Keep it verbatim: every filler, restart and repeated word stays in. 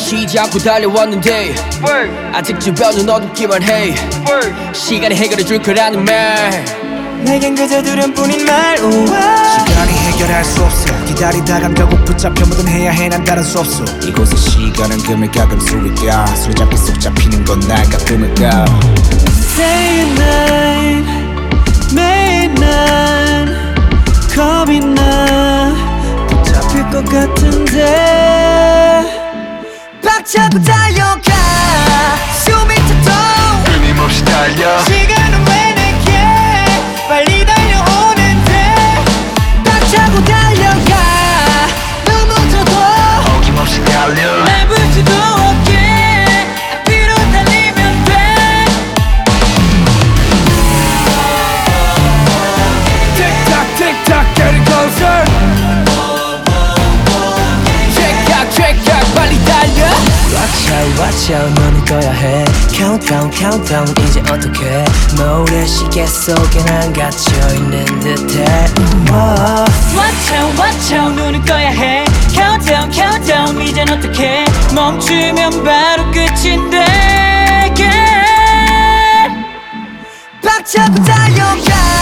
쉬지 않고 달려왔는데 아직 주변은 어둡기만 해. 시간이 해결해 줄 거라는 말 내겐 그저 두려움뿐인 말 우와. 시간이 해결할 수 없어. 기다리다간 결국 붙잡혀 뭐든 해야 해 난 다른 수 없어. 이곳의 시간은 금을 가끔 수리가 술잡이 속 잡히는 건 날까 꿈일까. Day and night 매일 난 겁이 나 붙잡힐 것 같은데 빡차고 달려가 숨이 차도 끊임없이 달려. 시간은 왜 내게 빨리 달려오는데 빡차고 달려가 넘어져도 어김없이 달려. 날 붙지도 없게 앞뒤로 달리면 돼. 틱탁 틱탁 getting closer. ቼ깍 ቼ깍 빨리 달려. Watch out watch out 너는 꺼야 해. Countdown countdown 이제 어떡해. 모래시계 속에 난 갇혀있는 듯해. Watch out watch out 눈을 꺼야 해. Countdown countdown 이젠 어떡해. 멈추면 바로 끝인데. 빡차고 달려가